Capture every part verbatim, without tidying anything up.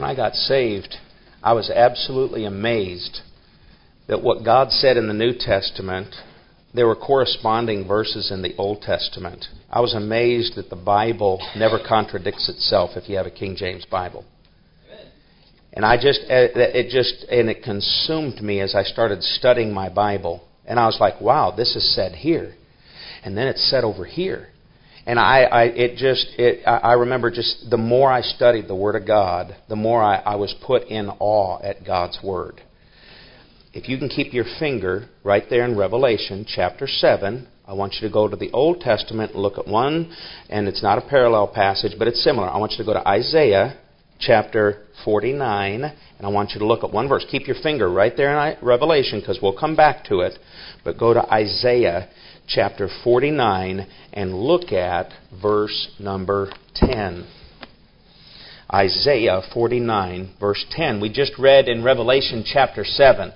when I got saved, I was absolutely amazed that what God said in the New Testament, there were corresponding verses in the Old Testament. I was amazed that the Bible never contradicts itself if you have a King James Bible. And I just, it just, and it consumed me as I started studying my Bible. And I was like, wow, this is said here. And then it's said over here. And I, I it just, it, I remember just the more I studied the Word of God, the more I, I was put in awe at God's Word. If you can keep your finger right there in Revelation chapter seven, I want you to go to the Old Testament and look at one, and it's not a parallel passage, but it's similar. I want you to go to Isaiah chapter forty-nine, and I want you to look at one verse. Keep your finger right there in Revelation, because we'll come back to it, but go to Isaiah chapter forty-nine and look at verse number ten. Isaiah forty-nine, verse ten. We just read in Revelation chapter seven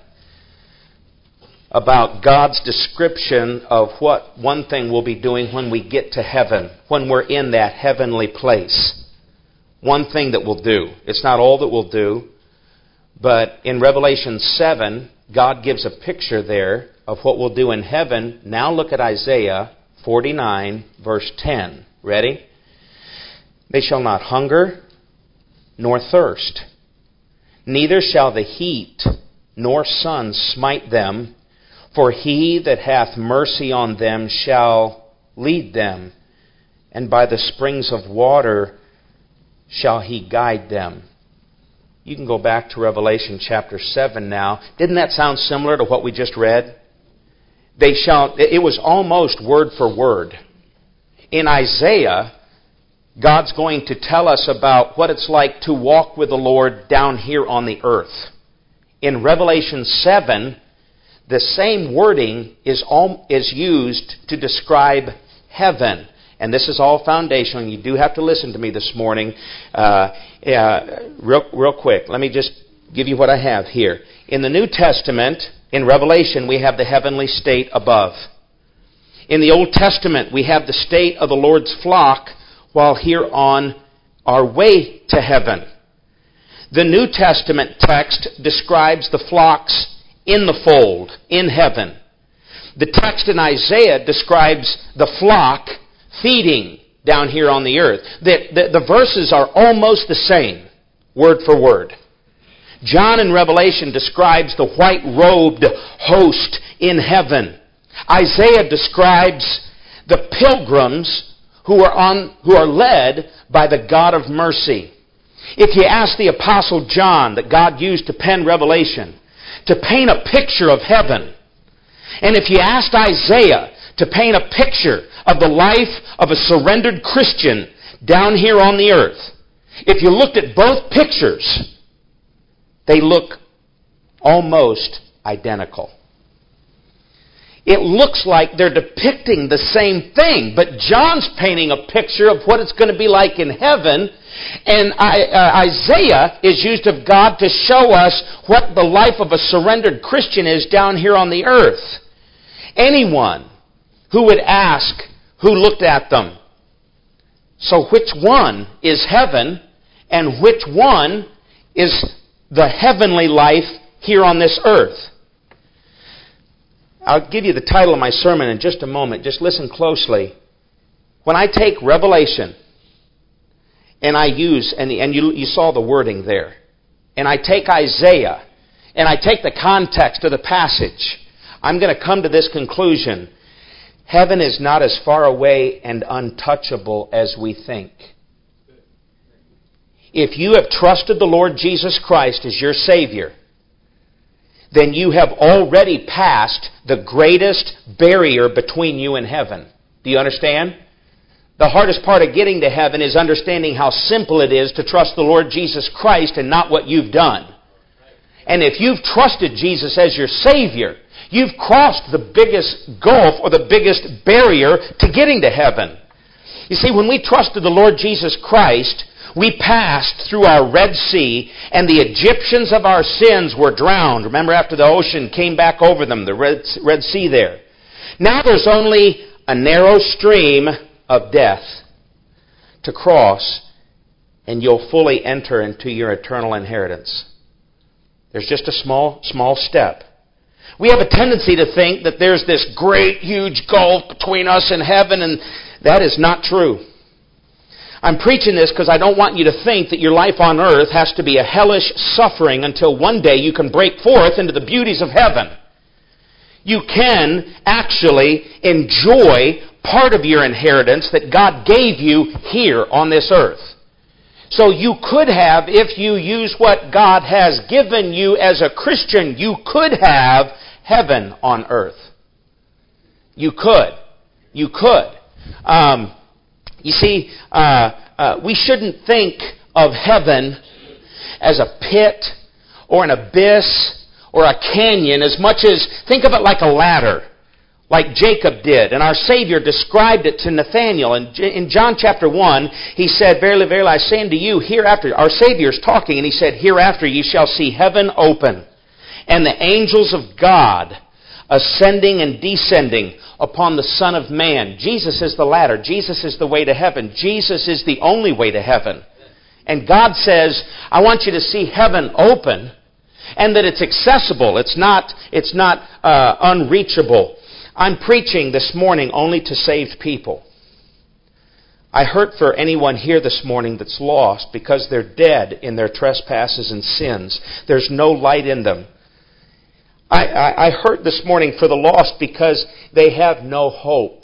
about God's description of what one thing we'll be doing when we get to heaven, when we're in that heavenly place. One thing that we'll do. It's not all that we'll do, but in Revelation seven, God gives a picture there of what we'll do in heaven. Now look at Isaiah forty-nine, verse ten. Ready? They shall not hunger nor thirst, neither shall the heat nor sun smite them, for he that hath mercy on them shall lead them, and by the springs of water shall he guide them. You can go back to Revelation chapter seven now. Didn't that sound similar to what we just read? They shall, it was almost word for word. In Isaiah, God's going to tell us about what it's like to walk with the Lord down here on the earth. In Revelation seven, the same wording is, all, is used to describe heaven. And this is all foundational. You do have to listen to me this morning. Uh, uh, real, real quick, let me just give you what I have here. In the New Testament, in Revelation, we have the heavenly state above. In the Old Testament, we have the state of the Lord's flock while here on our way to heaven. The New Testament text describes the flocks in the fold, in heaven. The text in Isaiah describes the flock feeding down here on the earth. The, the, the verses are almost the same, word for word. John in Revelation describes the white-robed host in heaven. Isaiah describes the pilgrims who are on, who are led by the God of mercy. If you ask the Apostle John that God used to pen Revelation to paint a picture of heaven, and if you asked Isaiah to paint a picture of the life of a surrendered Christian down here on the earth, if you looked at both pictures, they look almost identical. It looks like they're depicting the same thing, but John's painting a picture of what it's going to be like in heaven, and Isaiah is used of God to show us what the life of a surrendered Christian is down here on the earth. Anyone who would ask who looked at them, so which one is heaven and which one is the heavenly life here on this earth? I'll give you the title of my sermon in just a moment. Just listen closely. When I take Revelation and I use, and, and you, you saw the wording there, and I take Isaiah and I take the context of the passage, I'm going to come to this conclusion. Heaven is not as far away and untouchable as we think. If you have trusted the Lord Jesus Christ as your Savior, then you have already passed the greatest barrier between you and heaven. Do you understand? The hardest part of getting to heaven is understanding how simple it is to trust the Lord Jesus Christ and not what you've done. And if you've trusted Jesus as your Savior, you've crossed the biggest gulf or the biggest barrier to getting to heaven. You see, when we trusted the Lord Jesus Christ, we passed through our Red Sea, and the Egyptians of our sins were drowned. Remember, after the ocean came back over them, the Red, Red Sea there. Now there's only a narrow stream of death to cross, and you'll fully enter into your eternal inheritance. There's just a small, small step. We have a tendency to think that there's this great, huge gulf between us and heaven, and that is not true. I'm preaching this because I don't want you to think that your life on earth has to be a hellish suffering until one day you can break forth into the beauties of heaven. You can actually enjoy part of your inheritance that God gave you here on this earth. So you could have, if you use what God has given you as a Christian, you could have heaven on earth. You could. You could. Um, you see, uh, uh, we shouldn't think of heaven as a pit or an abyss or a canyon as much as, think of it like a ladder, like Jacob did. And our Savior described it to Nathanael. And in John chapter one, He said, "Verily, verily, I say unto you, hereafter," our Savior's talking, and He said, "Hereafter ye shall see heaven open, and the angels of God ascending and descending upon the Son of Man." Jesus is the ladder. Jesus is the way to heaven. Jesus is the only way to heaven. And God says, I want you to see heaven open, and that it's accessible. It's not, it's not uh, unreachable. I'm preaching this morning only to saved people. I hurt for anyone here this morning that's lost because they're dead in their trespasses and sins. There's no light in them. I, I, I hurt this morning for the lost because they have no hope.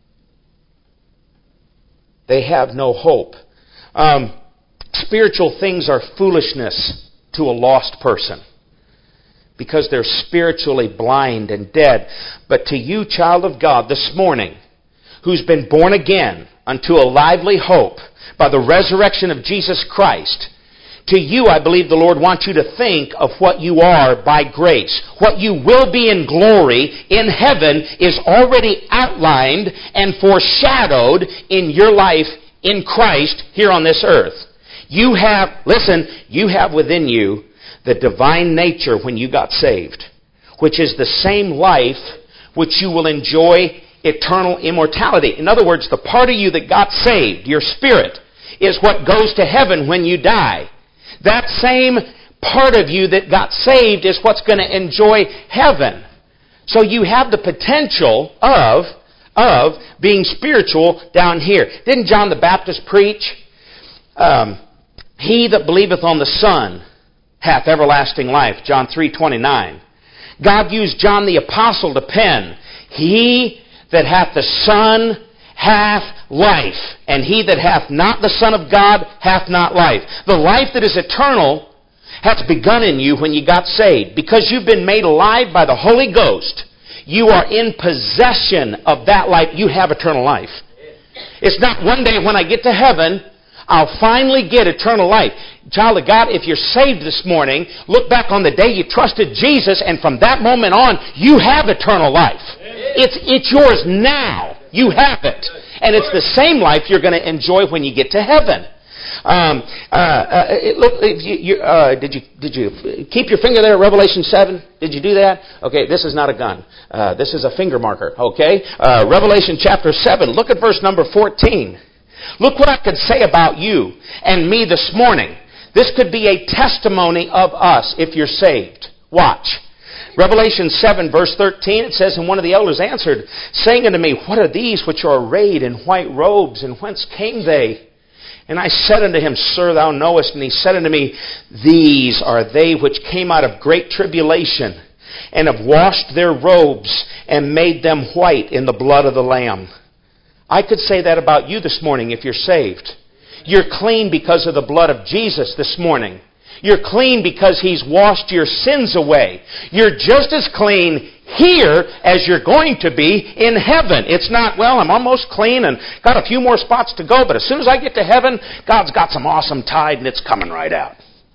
They have no hope. Um, spiritual things are foolishness to a lost person, because they're spiritually blind and dead. But to you, child of God, this morning, who's been born again unto a lively hope by the resurrection of Jesus Christ, to you, I believe the Lord wants you to think of what you are by grace. What you will be in glory in heaven is already outlined and foreshadowed in your life in Christ here on this earth. You have, listen, you have within you the divine nature when you got saved, which is the same life which you will enjoy eternal immortality. In other words, the part of you that got saved, your spirit, is what goes to heaven when you die. That same part of you that got saved is what's going to enjoy heaven. So you have the potential of, of being spiritual down here. Didn't John the Baptist preach? Um, he that believeth on the Son hath everlasting life, John three twenty-nine. God used John the Apostle to pen, He that hath the Son hath life, and he that hath not the Son of God hath not life. The life that is eternal hath begun in you when you got saved. Because you've been made alive by the Holy Ghost, you are in possession of that life. You have eternal life. It's not one day when I get to heaven, I'll finally get eternal life. Child of God, if you're saved this morning, look back on the day you trusted Jesus, and from that moment on, you have eternal life. It's, it's yours now. You have it. And it's the same life you're going to enjoy when you get to heaven. Um, uh, uh, it, look, if you, you, uh, did you did you keep your finger there at Revelation seven? Did you do that? Okay, this is not a gun. Uh, this is a finger marker. Okay, uh, Revelation chapter seven. Look at verse number fourteen. Look what I could say about you and me this morning. This could be a testimony of us if you're saved. Watch. Revelation seven verse thirteen, it says, "And one of the elders answered, saying unto me, What are these which are arrayed in white robes, and whence came they? And I said unto him, Sir, thou knowest. And he said unto me, These are they which came out of great tribulation, and have washed their robes, and made them white in the blood of the Lamb." I could say that about you this morning if you're saved. You're clean because of the blood of Jesus this morning. You're clean because He's washed your sins away. You're just as clean here as you're going to be in heaven. It's not, well, I'm almost clean and got a few more spots to go, but as soon as I get to heaven, God's got some awesome tide and it's coming right out.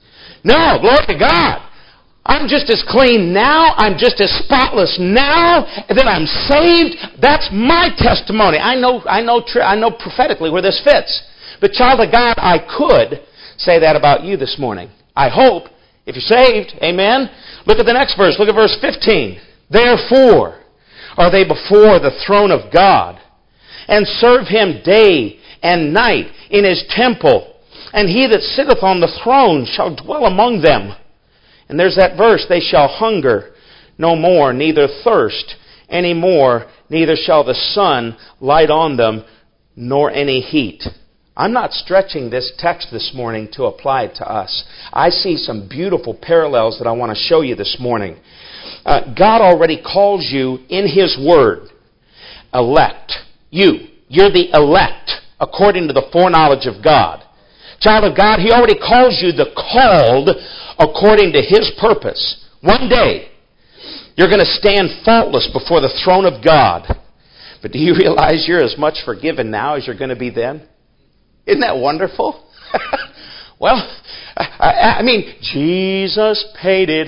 No, glory to God. I'm just as clean now. I'm just as spotless now that I'm saved. That's my testimony. I know, I know, I know prophetically where this fits. But child of God, I could say that about you this morning. I hope, if you're saved, amen. Look at the next verse. Look at verse fifteen. "Therefore are they before the throne of God, and serve Him day and night in His temple, and he that sitteth on the throne shall dwell among them. And there's that verse, they shall hunger no more, neither thirst any more, neither shall the sun light on them, nor any heat. I'm not stretching this text this morning to apply it to us. I see some beautiful parallels that I want to show you this morning. Uh, God already calls you in His Word elect. You. You're the elect according to the foreknowledge of God. Child of God, He already calls you the called according to His purpose. One day, you're going to stand faultless before the throne of God. But do you realize you're as much forgiven now as you're going to be then? Isn't that wonderful? Well, I, I mean, Jesus paid it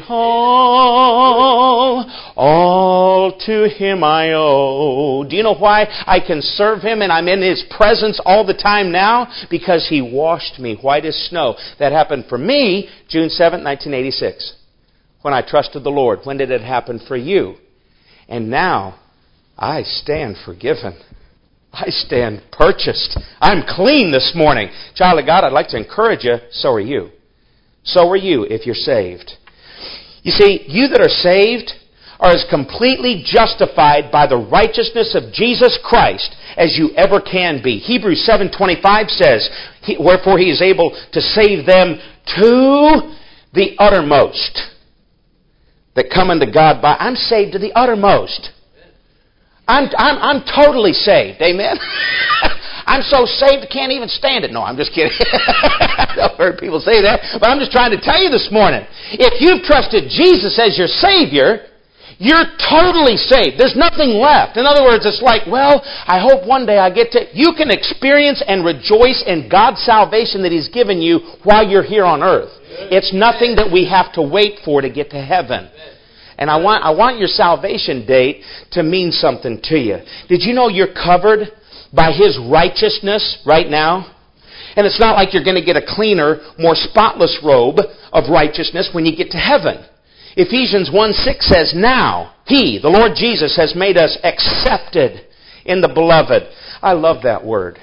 all. All to Him I owe. Do you know why I can serve Him and I'm in His presence all the time now? Because He washed me white as snow. That happened for me June seventh, nineteen eighty-six. When I trusted the Lord. When did it happen for you? And now, I stand forgiven. I stand purchased. I'm clean this morning. Child of God, I'd like to encourage you, so are you. So are you if you're saved. You see, you that are saved are as completely justified by the righteousness of Jesus Christ as you ever can be. Hebrews seven twenty-five says, wherefore He is able to save them to the uttermost that come unto God by... I'm saved to the uttermost. I'm, I'm, I'm totally saved. Amen? I'm so saved I can't even stand it. No, I'm just kidding. I've heard people say that. But I'm just trying to tell you this morning. If you've trusted Jesus as your Savior, you're totally saved. There's nothing left. In other words, it's like, well, I hope one day I get to... You can experience and rejoice in God's salvation that He's given you while you're here on earth. It's nothing that we have to wait for to get to heaven. And I want I want your salvation date to mean something to you. Did you know you're covered by His righteousness right now? And it's not like you're going to get a cleaner, more spotless robe of righteousness when you get to heaven. Ephesians one six says, now He, the Lord Jesus, has made us accepted in the Beloved. I love that word.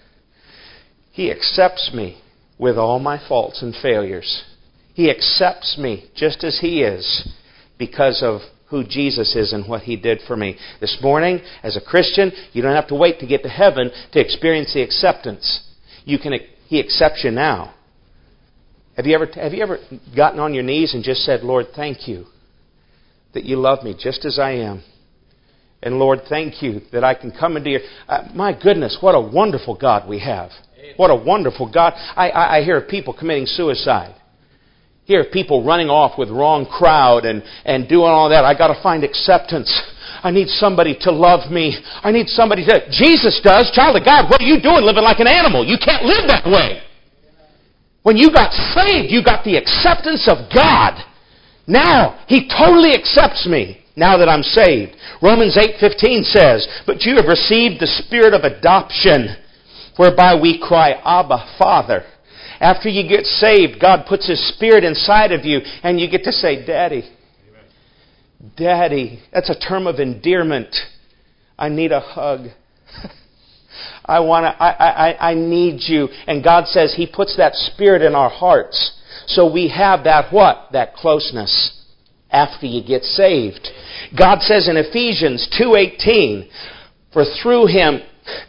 He accepts me with all my faults and failures. He accepts me just as He is, because of who Jesus is and what He did for me. This morning, as a Christian, you don't have to wait to get to heaven to experience the acceptance. You can. He accepts you now. Have you ever have you ever gotten on your knees and just said, Lord, thank you that you love me just as I am. And Lord, thank you that I can come into your... Uh, my goodness, what a wonderful God we have. What a wonderful God. I, I, I hear of people committing suicide. Hear of people running off with wrong crowd and, and doing all that. I got to find acceptance. I need somebody to love me. I need somebody to... Jesus does. Child of God, what are you doing living like an animal? You can't live that way. When you got saved, you got the acceptance of God. Now, He totally accepts me now that I'm saved. Romans eight fifteen says, but you have received the Spirit of adoption, whereby we cry, Abba, Father. After you get saved, God puts His Spirit inside of you, and you get to say, Daddy. Amen. Daddy. That's a term of endearment. I need a hug. I want to. I, I I need you. And God says He puts that Spirit in our hearts, so we have that what? That closeness. After you get saved, God says in Ephesians two eighteen, for through Him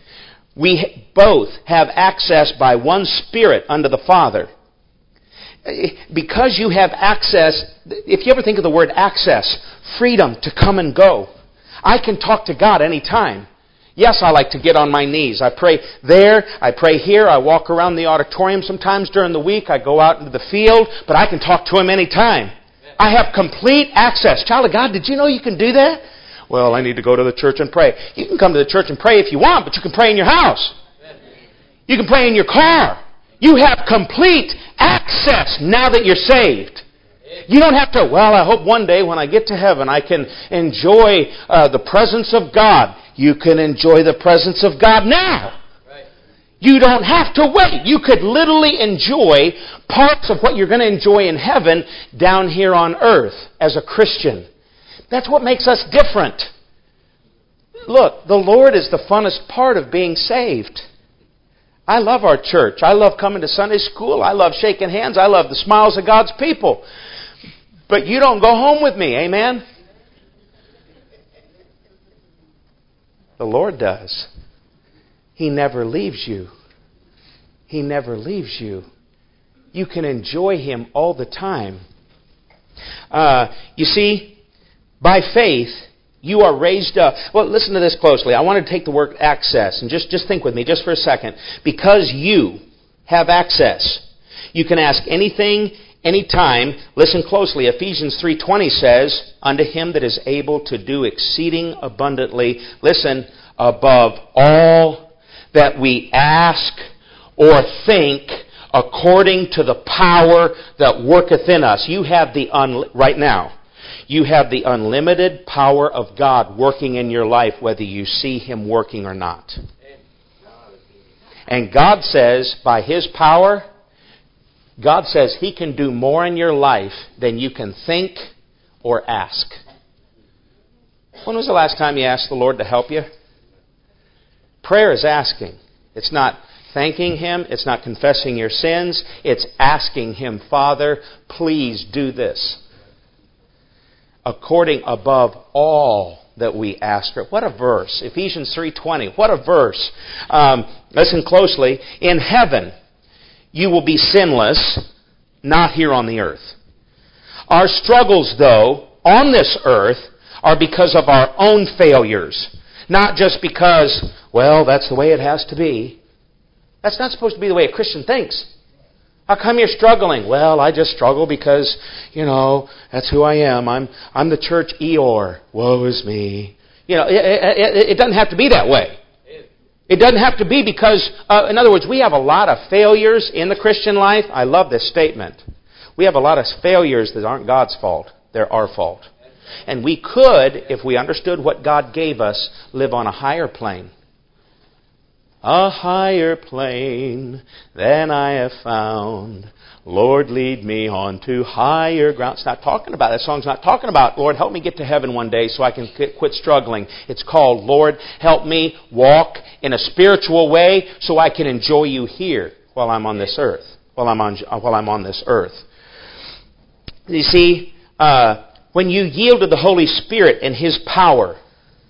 we both have access by one Spirit unto the Father. Because you have access, if you ever think of the word access, freedom to come and go. I can talk to God anytime. Yes, I like to get on my knees. I pray there, I pray here, I walk around the auditorium sometimes during the week, I go out into the field, but I can talk to Him anytime. I have complete access. Child of God, did you know you can do that? Well, I need to go to the church and pray. You can come to the church and pray if you want, but you can pray in your house. You can pray in your car. You have complete access now that you're saved. You don't have to, well, I hope one day when I get to heaven I can enjoy uh, the presence of God. You can enjoy the presence of God now. You don't have to wait. You could literally enjoy parts of what you're going to enjoy in heaven down here on earth as a Christian. That's what makes us different. Look, the Lord is the funnest part of being saved. I love our church. I love coming to Sunday school. I love shaking hands. I love the smiles of God's people. But you don't go home with me. Amen? The Lord does. He never leaves you. He never leaves you. You can enjoy Him all the time. Uh, you see, by faith, you are raised up. Well, listen to this closely. I want to take the word access and just, just think with me just for a second. Because you have access, you can ask anything, anytime. Listen closely. Ephesians three twenty says, unto Him that is able to do exceeding abundantly, listen, above all that we ask or think, according to the power that worketh in us. You have the, un- right now, you have the unlimited power of God working in your life, whether you see Him working or not. And God says, by His power, God says He can do more in your life than you can think or ask. When was the last time you asked the Lord to help you? Prayer is asking. It's not thanking Him. It's not confessing your sins. It's asking Him, Father, please do this. According above all that we ask for. What a verse. Ephesians three twenty. What a verse. Um, listen closely. In heaven, you will be sinless, not here on the earth. Our struggles, though, on this earth are because of our own failures. Not just because, well, that's the way it has to be. That's not supposed to be the way a Christian thinks. How come you're struggling? Well, I just struggle because, you know, that's who I am. I'm I'm the church Eeyore. Woe is me. You know, it, it, it doesn't have to be that way. It doesn't have to be because, uh, in other words, we have a lot of failures in the Christian life. I love this statement. We have a lot of failures that aren't God's fault. They're our fault. And we could, if we understood what God gave us, live on a higher plane. A higher plane than I have found. Lord, lead me on to higher ground. It's not talking about, that song's not talking about, Lord, help me get to heaven one day so I can quit struggling. It's called, Lord, help me walk in a spiritual way so I can enjoy you here while I'm on this earth. While I'm on, while I'm on this earth. You see, uh, when you yield to the Holy Spirit and His power,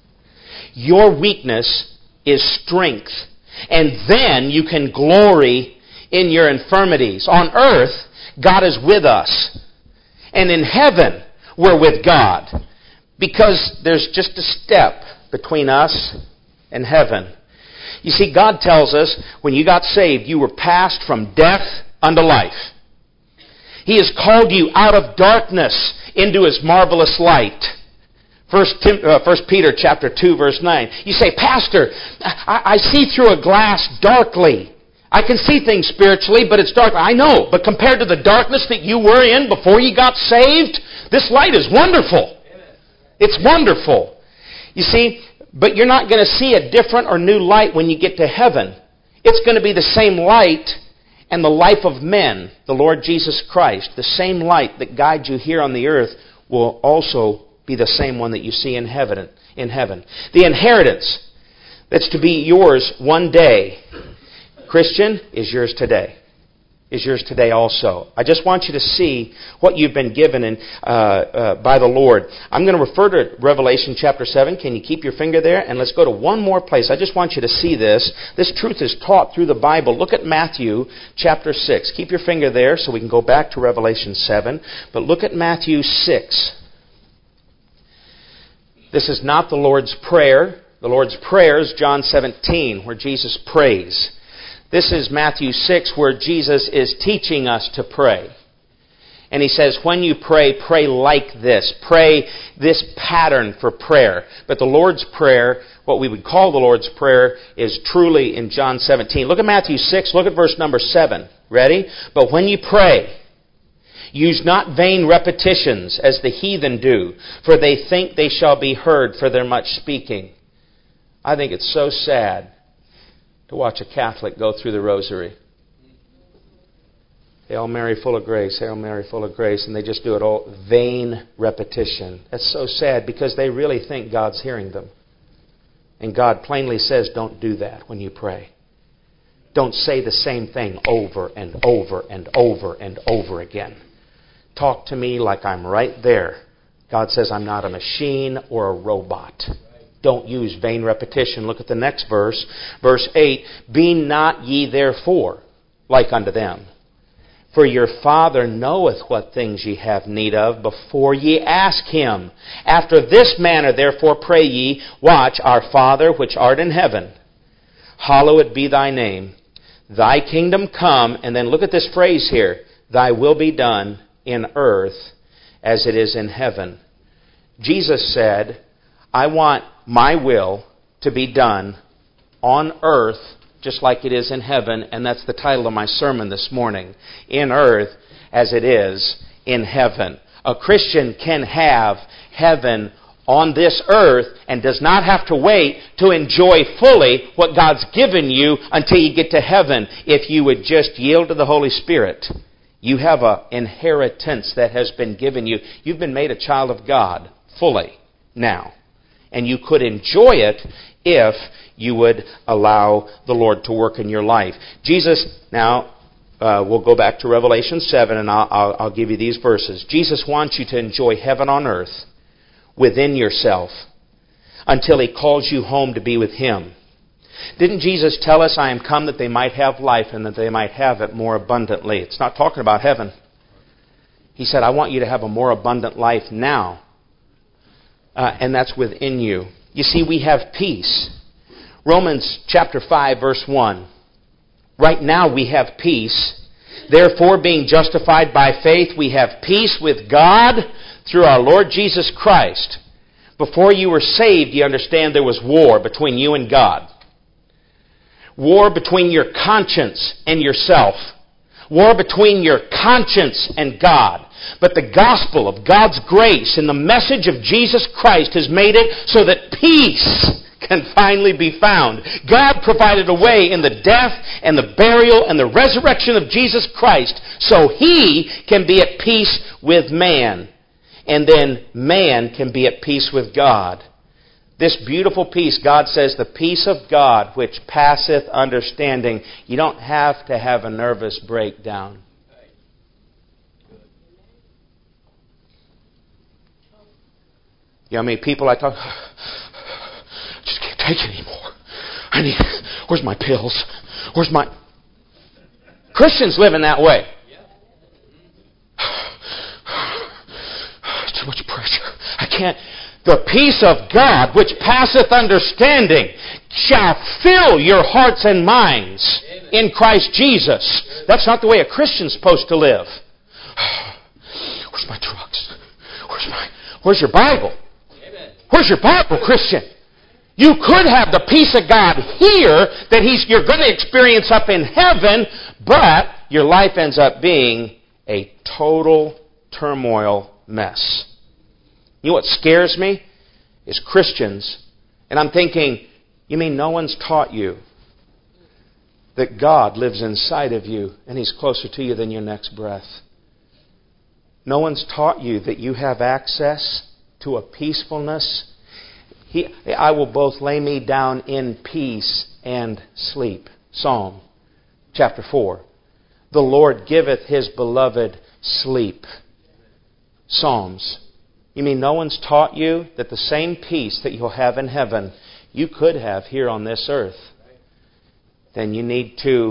your weakness is strength. And then you can glory in your infirmities. On earth, God is with us. And in heaven, we're with God. Because there's just a step between us and heaven. You see, God tells us when you got saved, you were passed from death unto life. He has called you out of darkness into His marvelous light. First, Tim, uh, First Peter chapter two, verse nine. You say, Pastor, I, I see through a glass darkly. I can see things spiritually, but it's dark. I know, but compared to the darkness that you were in before you got saved, this light is wonderful. It's wonderful. You see, but you're not going to see a different or new light when you get to heaven. It's going to be the same light and the life of men, the Lord Jesus Christ. The same light that guides you here on the earth will also be the same one that you see in heaven. In heaven. The inheritance that's to be yours one day, Christian, is yours today. Is yours today also. I just want you to see what you've been given in, uh, uh, by the Lord. I'm going to refer to Revelation chapter seven. Can you keep your finger there? And let's go to one more place. I just want you to see this. This truth is taught through the Bible. Look at Matthew chapter six. Keep your finger there so we can go back to Revelation seven. But look at Matthew six. This is not the Lord's Prayer. The Lord's Prayer is John seventeen, where Jesus prays. This is Matthew six, where Jesus is teaching us to pray. And He says, when you pray, pray like this. Pray this pattern for prayer. But the Lord's Prayer, what we would call the Lord's Prayer, is truly in John seventeen. Look at Matthew six, look at verse number seven. Ready? But when you pray, use not vain repetitions as the heathen do, for they think they shall be heard for their much speaking. I think it's so sad to watch a Catholic go through the rosary. Hail Mary, full of grace, Hail Mary, full of grace, and they just do it all vain repetition. That's so sad because they really think God's hearing them. And God plainly says, don't do that when you pray. Don't say the same thing over and over and over and over again. Talk to me like I'm right there. God says I'm not a machine or a robot. Don't use vain repetition. Look at the next verse. Verse eight. Be not ye therefore like unto them. For your Father knoweth what things ye have need of before ye ask Him. After this manner therefore pray ye, watch, Our Father which art in heaven, hallowed be thy name. Thy kingdom come, and then look at this phrase here, Thy will be done in earth as it is in heaven. Jesus said, I want my will to be done on earth just like it is in heaven, and that's the title of my sermon this morning. In earth as it is in heaven. A Christian can have heaven on this earth and does not have to wait to enjoy fully what God's given you until you get to heaven. If you would just yield to the Holy Spirit, you have an inheritance that has been given you. You've been made a child of God fully now. And you could enjoy it if you would allow the Lord to work in your life. Jesus, now, uh, we'll go back to Revelation seven, and I'll, I'll, I'll give you these verses. Jesus wants you to enjoy heaven on earth within yourself until He calls you home to be with Him. Didn't Jesus tell us, I am come that they might have life and that they might have it more abundantly? It's not talking about heaven. He said, I want you to have a more abundant life now. Uh, and that's within you. You see, we have peace. Romans chapter five, verse one. Right now we have peace. Therefore, being justified by faith, we have peace with God through our Lord Jesus Christ. Before you were saved, you understand there was war between you and God. War between your conscience and yourself. War between your conscience and God. But the gospel of God's grace and the message of Jesus Christ has made it so that peace can finally be found. God provided a way in the death and the burial and the resurrection of Jesus Christ so He can be at peace with man. And then man can be at peace with God. This beautiful peace, God says, the peace of God which passeth understanding. You don't have to have a nervous breakdown. You know how many people I talk, I just can't take it anymore. I need, where's my pills? Where's my... Christians live in that way. Too much pressure. I can't... The peace of God, which passeth understanding, shall fill your hearts and minds in Christ Jesus. That's not the way a Christian's supposed to live. Where's my drugs? Where's my... Where's your Bible? Where's your Bible, Christian? You could have the peace of God here that He's you're going to experience up in heaven, but your life ends up being a total turmoil mess. You know what scares me? Is Christians. And I'm thinking, you mean no one's taught you that God lives inside of you and He's closer to you than your next breath? No one's taught you that you have access to a peacefulness. He, I will both lay me down in peace and sleep. Psalm chapter four. The Lord giveth His beloved sleep. Psalms. You mean no one's taught you that the same peace that you'll have in heaven, you could have here on this earth? Then you need to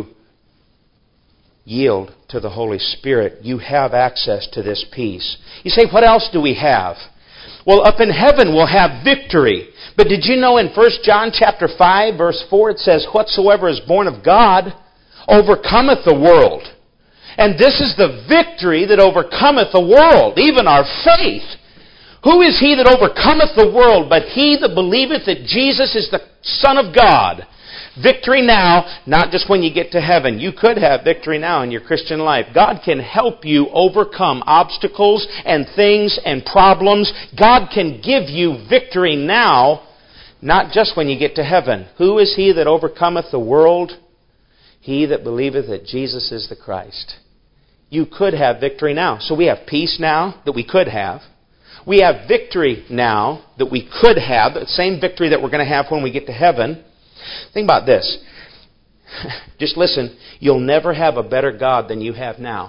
yield to the Holy Spirit. You have access to this peace. You say, what else do we have? Well, up in heaven we'll have victory. But did you know in First John chapter five, verse four, it says, whatsoever is born of God overcometh the world. And this is the victory that overcometh the world, even our faith. Who is he that overcometh the world but he that believeth that Jesus is the Son of God? Victory now, not just when you get to heaven. You could have victory now in your Christian life. God can help you overcome obstacles and things and problems. God can give you victory now, not just when you get to heaven. Who is he that overcometh the world? He that believeth that Jesus is the Christ. You could have victory now. So we have peace now that we could have. We have victory now that we could have, the same victory that we're going to have when we get to heaven. Think about this. Just listen, you'll never have a better God than you have now.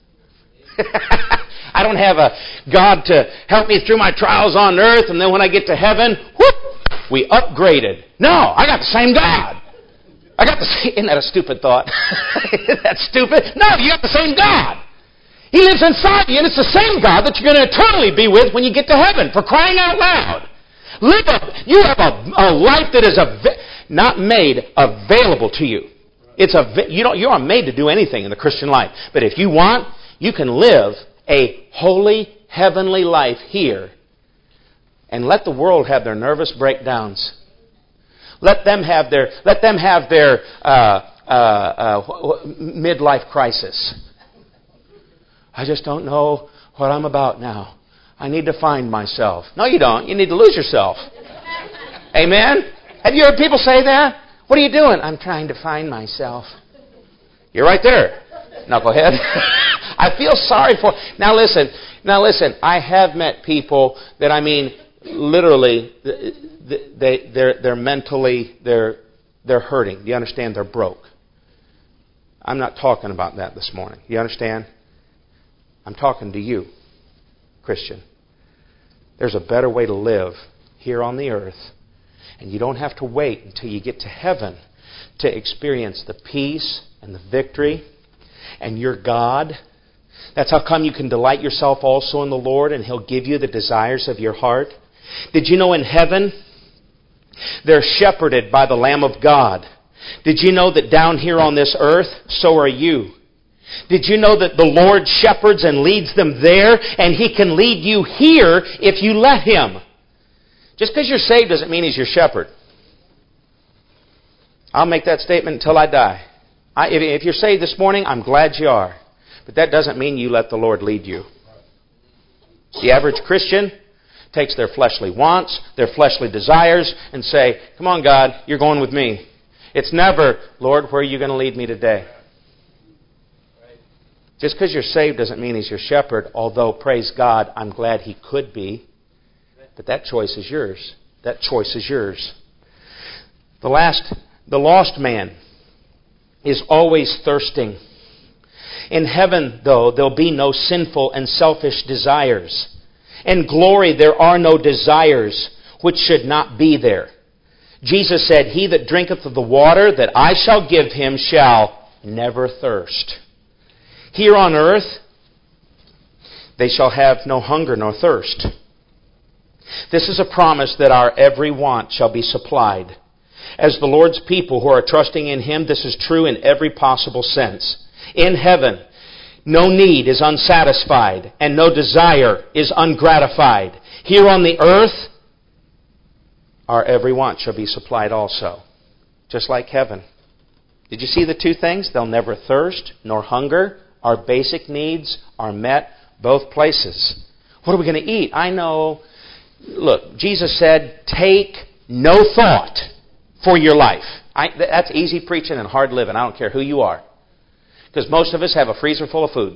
I don't have a God to help me through my trials on earth, and then when I get to heaven, whoop, we upgraded. No, I got the same God. I got the same, isn't that a stupid thought? Isn't that stupid? No, you got the same God. He lives inside you, and it's the same God that you're going to eternally be with when you get to heaven, for crying out loud. Live a, you have a, a life that is a, not made available to you. It's a, you don't, you aren't made to do anything in the Christian life. But if you want, you can live a holy, heavenly life here and let the world have their nervous breakdowns. Let them have their, let them have their uh, uh, uh, midlife crisis. I just don't know what I'm about now. I need to find myself. No, you don't. You need to lose yourself. Amen? Have you heard people say that? What are you doing? I'm trying to find myself. You're right there, knucklehead. I feel sorry for... Now listen, now listen. I have met people that, I mean, literally, they, they're, they're mentally, they're, they're hurting. Do you understand? They're broke. I'm not talking about that this morning. You understand? I'm talking to you, Christian. There's a better way to live here on the earth. And you don't have to wait until you get to heaven to experience the peace and the victory and your God. That's how come you can delight yourself also in the Lord, and He'll give you the desires of your heart. Did you know in heaven they're shepherded by the Lamb of God? Did you know that down here on this earth, so are you? Did you know that the Lord shepherds and leads them there, and He can lead you here if you let Him? Just because you're saved doesn't mean He's your shepherd. I'll make that statement until I die. I, if, if you're saved this morning, I'm glad you are. But that doesn't mean you let the Lord lead you. The average Christian takes their fleshly wants, their fleshly desires, and say, come on, God, you're going with me. It's never, Lord, where are you going to lead me today? Just because you're saved doesn't mean He's your shepherd, although, praise God, I'm glad He could be. But that choice is yours. That choice is yours. The last, the lost man is always thirsting. In heaven, though, there'll be no sinful and selfish desires. In glory, there are no desires which should not be there. Jesus said, He that drinketh of the water that I shall give him shall never thirst. Here on earth, they shall have no hunger nor thirst. This is a promise that our every want shall be supplied. As the Lord's people who are trusting in Him, this is true in every possible sense. In heaven, no need is unsatisfied, and no desire is ungratified. Here on the earth, our every want shall be supplied also. Just like heaven. Did you see the two things? They'll never thirst nor hunger. Our basic needs are met both places. What are we going to eat? I know... Look, Jesus said, take no thought for your life. I, that's easy preaching and hard living. I don't care who you are. Because most of us have a freezer full of food.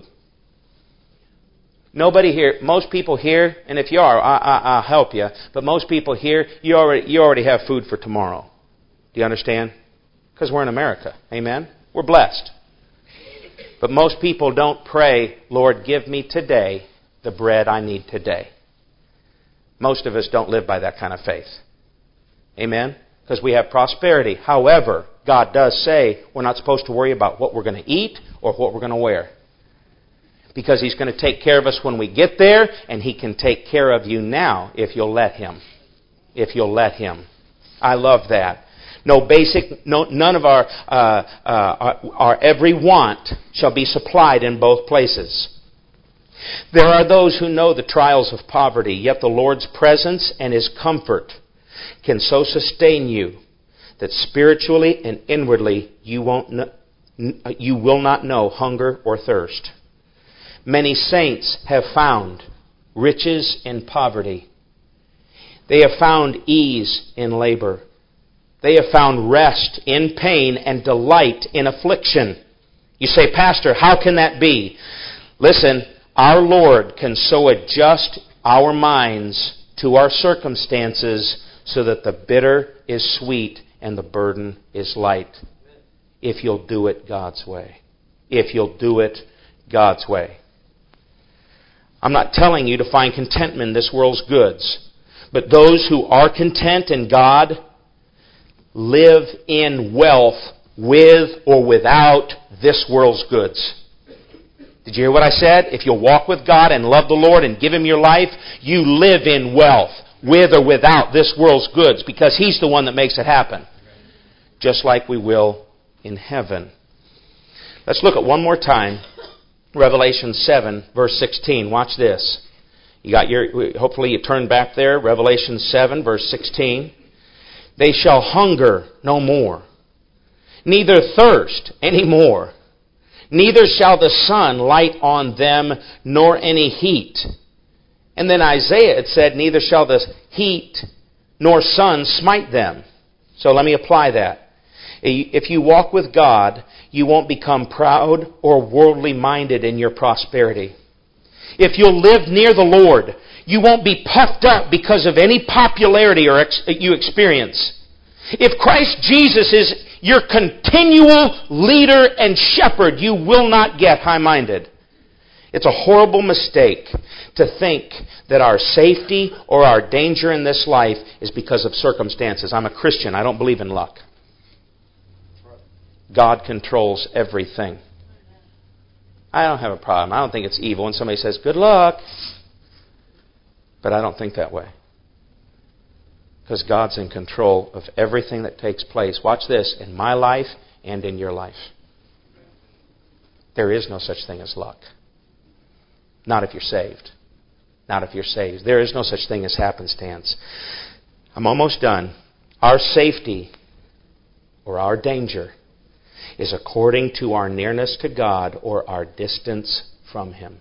Nobody here, most people here, and if you are, I, I, I'll help you, but most people here, you already, you already have food for tomorrow. Do you understand? Because we're in America. Amen? We're blessed. But most people don't pray, Lord, give me today the bread I need today. Most of us don't live by that kind of faith. Amen? Because we have prosperity. However, God does say we're not supposed to worry about what we're going to eat or what we're going to wear. Because He's going to take care of us when we get there, and He can take care of you now if you'll let Him. If you'll let Him. I love that. No basic, no, none of our, uh, uh, our, our every want shall be supplied in both places. There are those who know the trials of poverty, yet the Lord's presence and His comfort can so sustain you that spiritually and inwardly you won't know, you will not know hunger or thirst. Many saints have found riches in poverty. They have found ease in labor. They have found rest in pain and delight in affliction. You say, Pastor, how can that be? Listen, our Lord can so adjust our minds to our circumstances so that the bitter is sweet and the burden is light. if you'll do it God's way. If you'll do it God's way. I'm not telling you to find contentment in this world's goods. But those who are content in God live in wealth with or without this world's goods. Did you hear what I said? If you'll walk with God and love the Lord and give Him your life, you live in wealth with or without this world's goods, because He's the one that makes it happen. Just like we will in heaven. Let's look at one more time. Revelation seven, verse sixteen. Watch this. You got your, hopefully you turned back there. Revelation seven, verse sixteen. They shall hunger no more, neither thirst any more. Neither shall the sun light on them, nor any heat. And then Isaiah had said, neither shall the heat nor sun smite them. So let me apply that. If you walk with God, you won't become proud or worldly minded in your prosperity. If you'll live near the Lord, you won't be puffed up because of any popularity or ex- you experience. If Christ Jesus is your continual leader and shepherd, you will not get high-minded. It's a horrible mistake to think that our safety or our danger in this life is because of circumstances. I'm a Christian. I don't believe in luck. God controls everything. I don't have a problem. I don't think it's evil when somebody says, good luck. But I don't think that way. Because God's in control of everything that takes place. Watch this, in my life and in your life. There is no such thing as luck. Not if you're saved. Not if you're saved. There is no such thing as happenstance. I'm almost done. Our safety or our danger is according to our nearness to God or our distance from Him.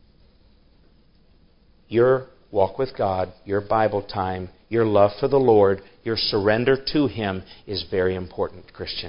Your walk with God, your Bible time, your love for the Lord, your surrender to Him is very important, Christian.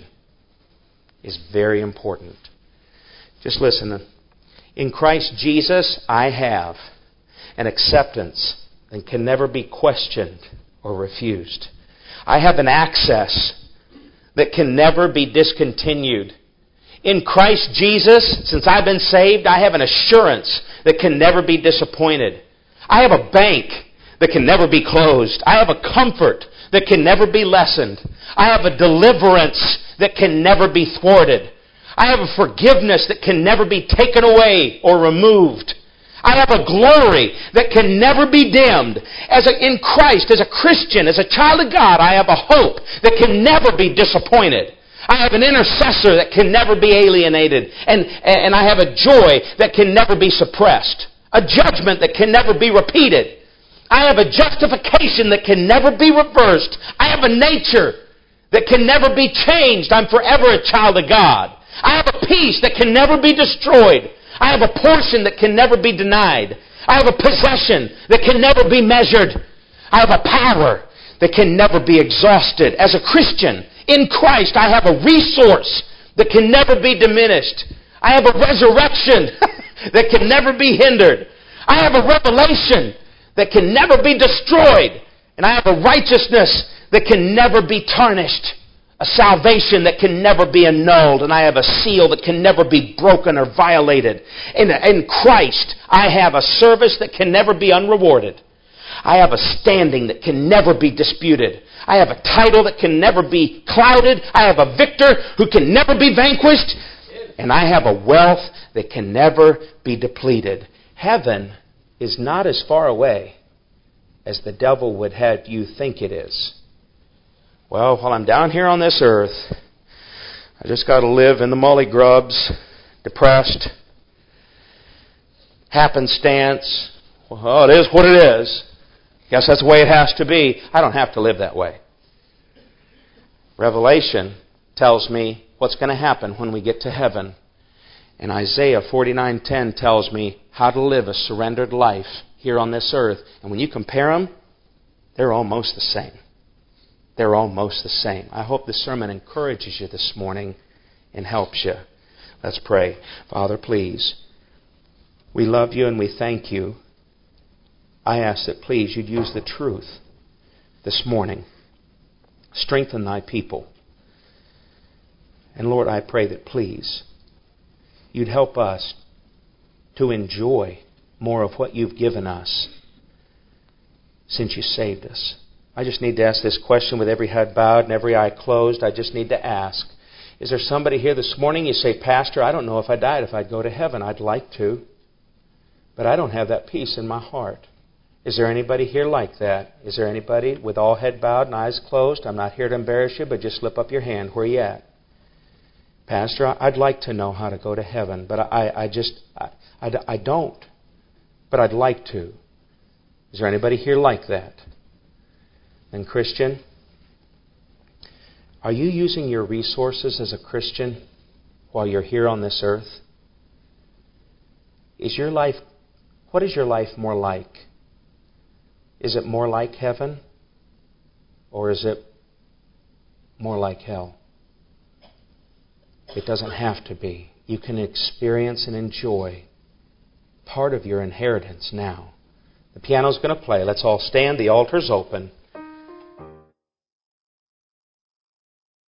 Is very important. Just listen. In Christ Jesus, I have an acceptance that can never be questioned or refused. I have an access that can never be discontinued. In Christ Jesus, since I've been saved, I have an assurance that can never be disappointed. I have a bank that can never be closed. I have a comfort that can never be lessened. I have a deliverance that can never be thwarted. I have a forgiveness that can never be taken away or removed. I have a glory that can never be dimmed. As a, in Christ, as a Christian, as a child of God, I have a hope that can never be disappointed. I have an intercessor that can never be alienated. And, and I have a joy that can never be suppressed. A judgment that can never be repeated. I have a justification that can never be reversed. I have a nature that can never be changed. I'm forever a child of God. I have a peace that can never be destroyed. I have a portion that can never be denied. I have a possession that can never be measured. I have a power that can never be exhausted. As a Christian, in Christ, I have a resource that can never be diminished. I have a resurrection that can never be hindered. I have a revelation that can never be destroyed. And I have a righteousness that can never be tarnished. A salvation that can never be annulled. And I have a seal that can never be broken or violated. In, in Christ, I have a service that can never be unrewarded. I have a standing that can never be disputed. I have a title that can never be clouded. I have a victor who can never be vanquished. And I have a wealth that can never be depleted. Heaven is not as far away as the devil would have you think it is. Well, while I'm down here on this earth, I just got to live in the mully grubs, depressed, happenstance. Well, it is what it is. Guess that's the way it has to be. I don't have to live that way. Revelation tells me what's going to happen when we get to heaven. And Isaiah forty-nine ten tells me how to live a surrendered life here on this earth. And when you compare them, they're almost the same. They're almost the same. I hope this sermon encourages you this morning and helps you. Let's pray. Father, please, we love you and we thank you. I ask that please you'd use the truth this morning. Strengthen thy people. And Lord, I pray that please, You'd help us to enjoy more of what You've given us since You saved us. I just need to ask this question with every head bowed and every eye closed. I just need to ask, is there somebody here this morning, you say, Pastor, I don't know if I died, if I'd go to heaven. I'd like to, but I don't have that peace in my heart. Is there anybody here like that? Is there anybody with all head bowed and eyes closed? I'm not here to embarrass you, but just slip up your hand. Where are you at? Pastor, I'd like to know how to go to heaven, but I, I just, I, I, I don't. But I'd like to. Is there anybody here like that? And Christian, are you using your resources as a Christian while you're here on this earth? Is your life, what is your life more like? Is it more like heaven? Or is it more like hell? It doesn't have to be. You can experience and enjoy part of your inheritance now. The piano's going to play. Let's all stand. The altar's open.